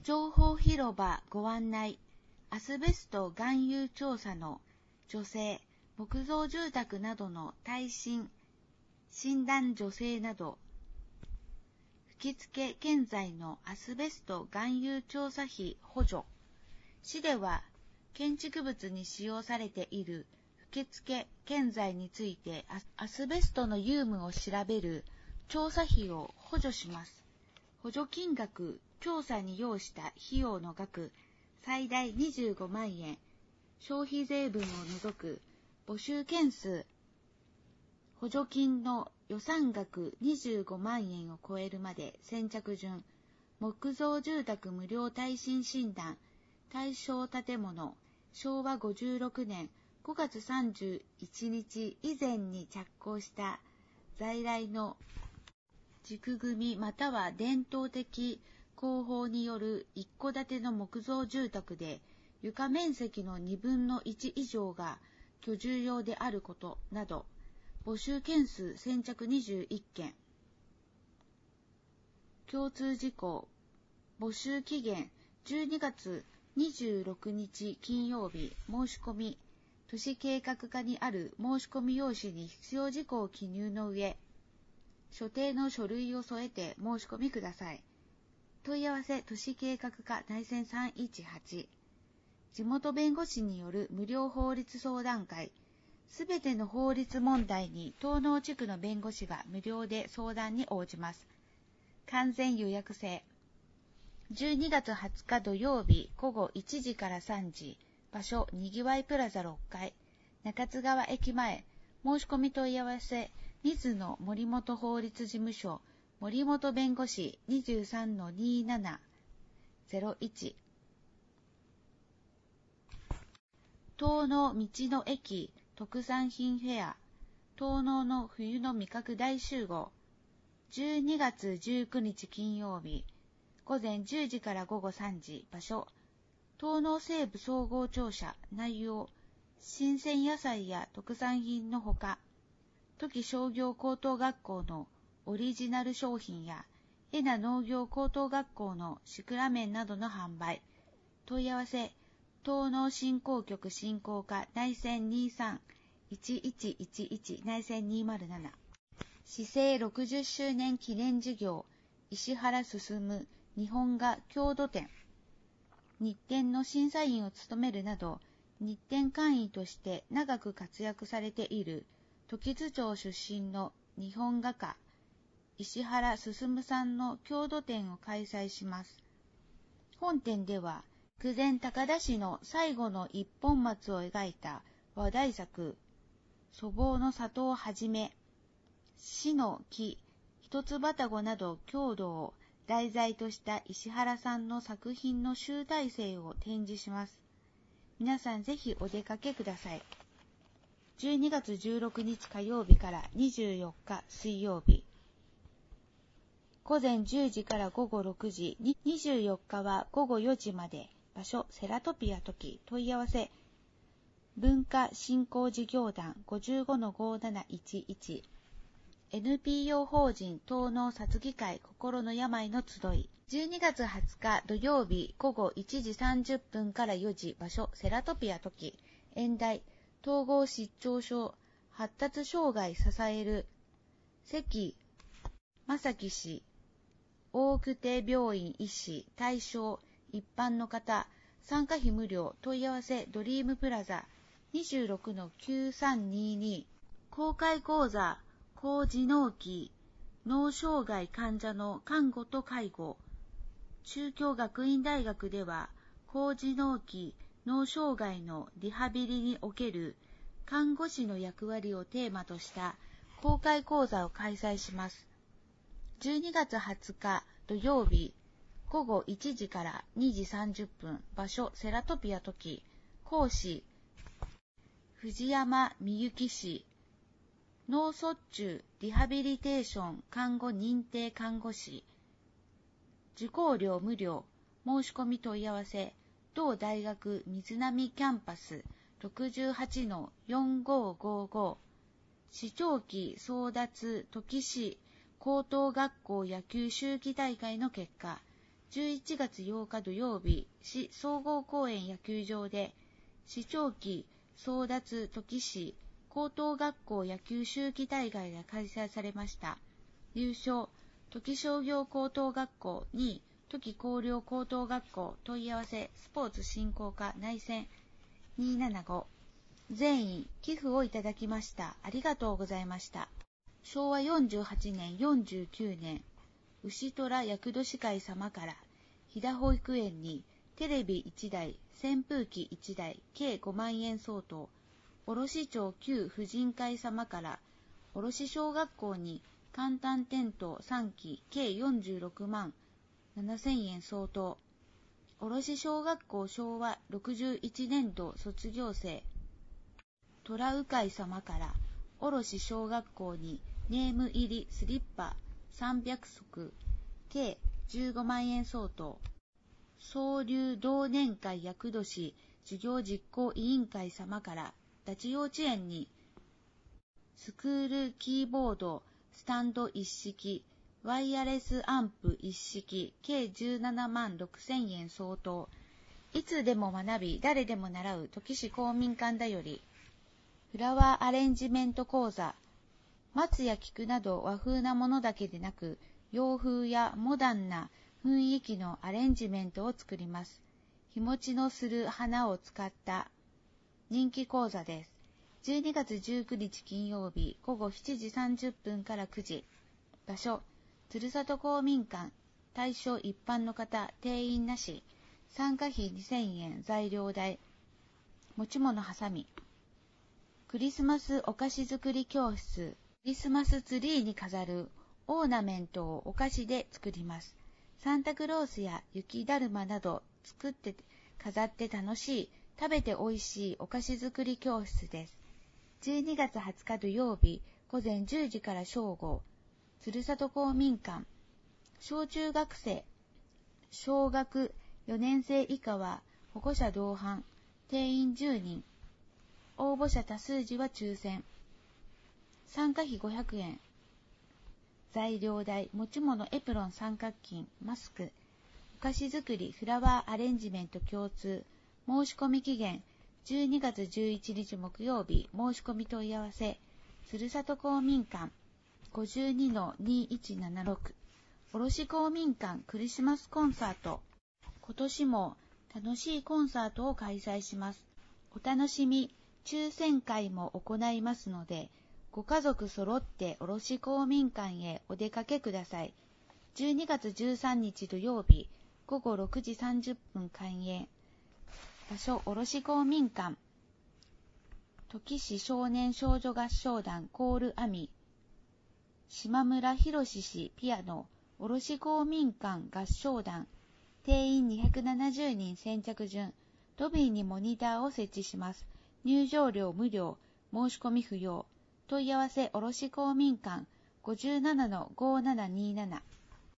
情報広場ご案内。アスベスト含有調査の助成、木造住宅などの耐震、診断助成など、吹付建材のアスベスト含有調査費補助。市では、建築物に使用されている吹付建材についてアスベストの有無を調べる調査費を補助します。補助金額、調査に要した費用の額、最大25万円、消費税分を除く募集件数、補助金の予算額25万円を超えるまで先着順、木造住宅無料耐震診断、対象建物、昭和56年5月31日以前に着工した在来の軸組または伝統的工法による一戸建ての木造住宅で床面積の2分の1以上が居住用であることなど、募集件数先着21件。共通事項、募集期限12月26日金曜日、申し込み、都市計画課にある申し込み用紙に必要事項を記入の上、所定の書類を添えて申し込みください。問い合わせ都市計画課内線318。地元弁護士による無料法律相談会。すべての法律問題に東納地区の弁護士が無料で相談に応じます。完全予約制。12月20日土曜日午後1時から3時。場所、にぎわいプラザ6階。中津川駅前。申し込み問い合わせ。水野森本法律事務所。森本弁護士 23-27-01。東納道の駅特産品フェア。東納の冬の味覚大集合。12月19日金曜日。午前10時から午後3時。場所。東納西部総合庁舎。内容。新鮮野菜や特産品のほか、土岐商業高等学校のオリジナル商品や、恵那農業高等学校のシクラメンなどの販売。問い合わせ、東納振興局振興課内線23-1111内線207。市政60周年記念事業、石原進日本画郷土展。日展の審査員を務めるなど、日展会員として長く活躍されている時津町出身の日本画家、石原進さんの郷土展を開催します。本展では、久前高田市の最後の一本松を描いた話題作、祖母の里をはじめ、死の木、一つ葉たごなど郷土を題材とした石原さんの作品の集大成を展示します。皆さんぜひお出かけください。12月16日火曜日から24日水曜日。午前10時から午後6時、24日は午後4時まで。場所、セラトピア時。問い合わせ、文化振興事業団 55-5711。NPO 法人東納殺議会心の病の集い。12月20日土曜日午後1時30分から4時。場所、セラトピア時。演題、統合失調症発達障害支える関正樹氏、大久手病院医師、対象一般の方、参加費無料。問い合わせドリームプラザ 26-9322。公開講座、高次脳期脳障害患者の看護と介護。中京学院大学では高次脳期脳障害のリハビリにおける看護師の役割をテーマとした公開講座を開催します。12月20日土曜日午後1時から2時30分。場所、セラトピア時。講師、藤山美幸氏。脳卒中リハビリテーション看護認定看護師。受講料無料。申し込み問い合わせ、同大学水波キャンパス 68-4555。市長期争奪土岐市高等学校野球秋季大会の結果、 11月8日土曜日、市総合公園野球場で、市長旗争奪土岐市高等学校野球秋季大会が開催されました。優勝、土岐商業高等学校、2位、土岐工業高等学校、問い合わせ、スポーツ振興課内線275。全員、寄付をいただきました。ありがとうございました。昭和48年、49年、牛虎厄年会様から、飛騨保育園にテレビ1台、扇風機1台、計5万円相当、卸町旧婦人会様から、卸小学校に簡単テント3機、計46万7000円相当、卸小学校昭和61年度卒業生、虎鵜会様から、卸小学校にネーム入りスリッパ300足、計15万円相当、総流同年会厄年授業実行委員会様から、立ち幼稚園に、スクールキーボードスタンド1式、ワイヤレスアンプ1式、計17万6000円相当、いつでも学び、誰でも習う土岐市公民館だより、フラワーアレンジメント講座、松や菊など和風なものだけでなく、洋風やモダンな雰囲気のアレンジメントを作ります。日持ちのする花を使った人気講座です。12月19日金曜日午後7時30分から9時。場所、鶴里公民館。対象一般の方、定員なし。参加費2000円、材料代。持ち物はさみ。クリスマスお菓子作り教室。クリスマスツリーに飾るオーナメントをお菓子で作ります。サンタクロースや雪だるまなど作って飾って楽しい、食べておいしいお菓子作り教室です。12月20日土曜日午前10時から正午、鶴里公民館。小中学生、小学4年生以下は保護者同伴、定員10人。応募者多数時は抽選。参加費500円。材料代、持ち物エプロン三角巾、マスク。お菓子作り、フラワーアレンジメント共通。申し込み期限、12月11日木曜日。申し込み問い合わせ、鶴里公民館 52-2176。卸公民館クリスマスコンサート。今年も楽しいコンサートを開催します。お楽しみ、抽選会も行いますので、ご家族揃って卸公民館へお出かけください。12月13日土曜日午後6時30分開演。場所、卸公民館。土岐市少年少女合唱団コールアミ。島村博氏ピアノ。卸公民館合唱団。定員270人先着順。ロビーにモニターを設置します。入場料無料。申し込み不要。問い合わせ卸公民館 57-5727。